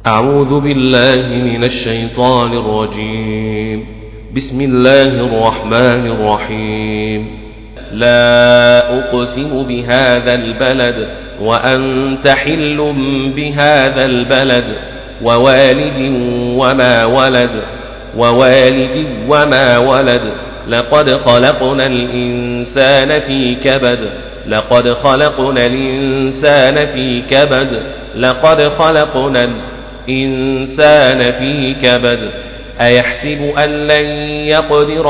أعوذ بالله من الشيطان الرجيم. بسم الله الرحمن الرحيم. لا أقسم بهذا البلد وأنت حل بهذا البلد ووالد وما ولد لقد خلقنا الإنسان في كبد أيحسب أن لن يقدر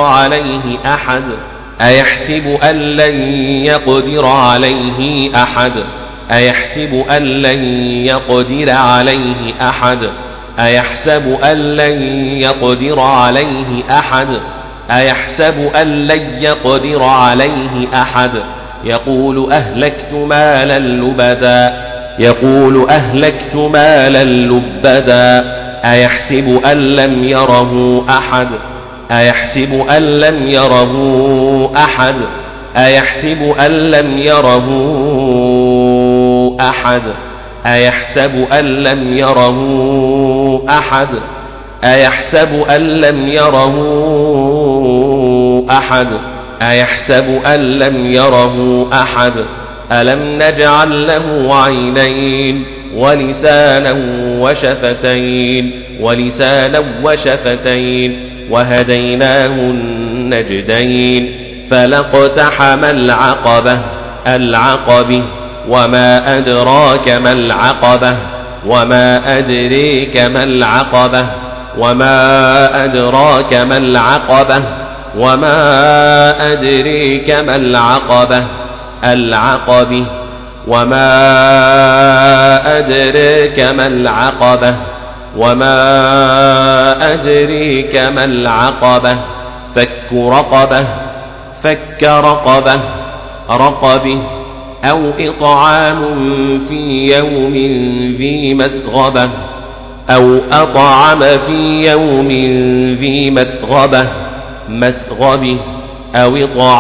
عليه أحد يقول أهلكت مالا لبدا أيحسب أن لم يره أحد أيحسب أن لم يره أحد ألم نجعل له عينين ولسانا وشفتين وهديناه النجدين فلاقتحم العقبة وما أدريك ما العقبة فك رقبة أو إطعام في يوم ذي مسغبة أو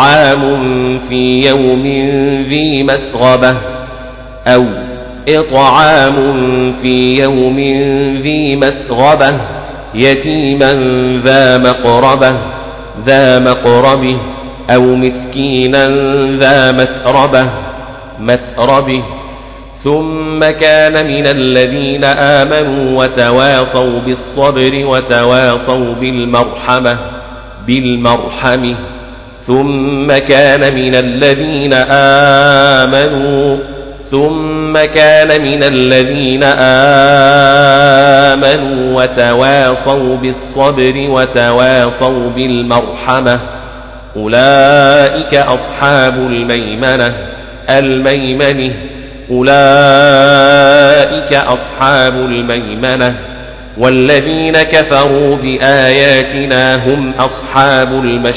إطعام في يوم ذي مسغبة يتيما ذا مقربة أو مسكينا ذا متربة ثم كان من الذين آمنوا وتواصوا بالصبر وتواصوا بالمرحمة ثم كان من الذين آمنوا وتواصوا بالصبر وتواصوا بالمرحمة أولئك أصحاب الميمنة والذين كفروا بآياتنا هم أصحاب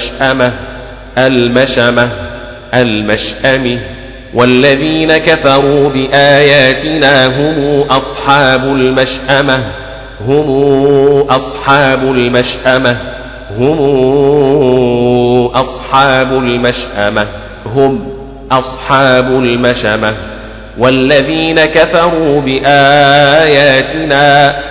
المشأمة والذين كفروا بآياتنا هم أصحاب المشأمة والذين كفروا بآياتنا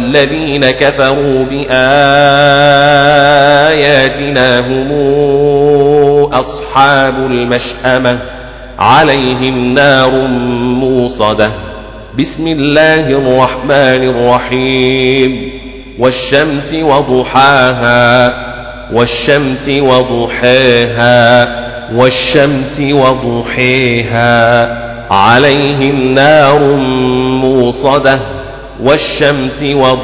هم أصحاب المشأمة عليهم نار موصدة. بسم الله الرحمن الرحيم. والشمس وضحاها عليهم نار موصدة. والشمس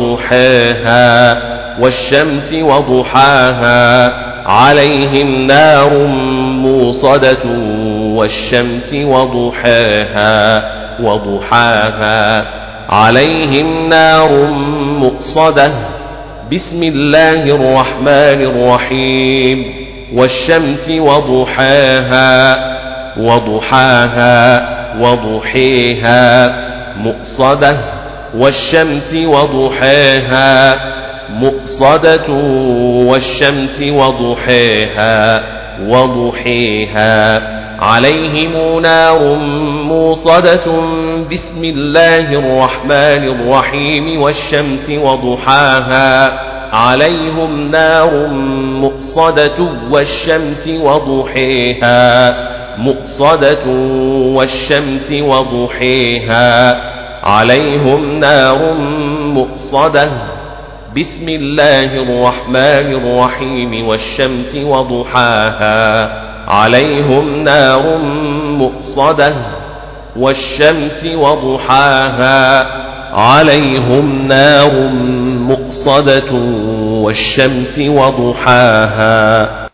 وضحاها عليهم نار موصدة والشمس وضحاها عليهم نار مؤصدة. بسم الله الرحمن الرحيم. والشمس وضحاها مؤصدة والشمس وضحاها مؤصدة والشمس وضحيها عليهم نار موصدة بسم الله الرحمن الرحيم والشمس وضحاها عليهم نار مؤصدة والشمس وضحيها مؤصدة والشمس وضحيها عليهم نار مؤصدة بسم الله الرحمن الرحيم والشمس وضحاها عليهم نار مؤصدة والشمس وضحاها عليهم نار مؤصدة والشمس وضحاها